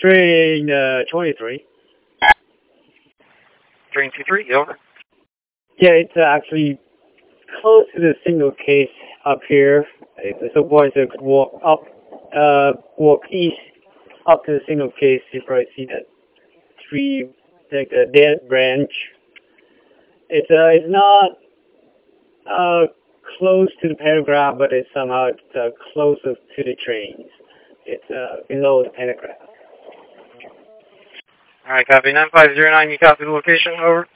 Train 23. Train 23, over. Yeah, it's actually close to the signal case up here. So boys walk up, walk east up to the signal case. You probably see that tree, like the dead branch. It's not close to the paragraph, but it's somehow closer to the trains. It's below the paragraph. Alright, copy. 9509, you copy the location, over.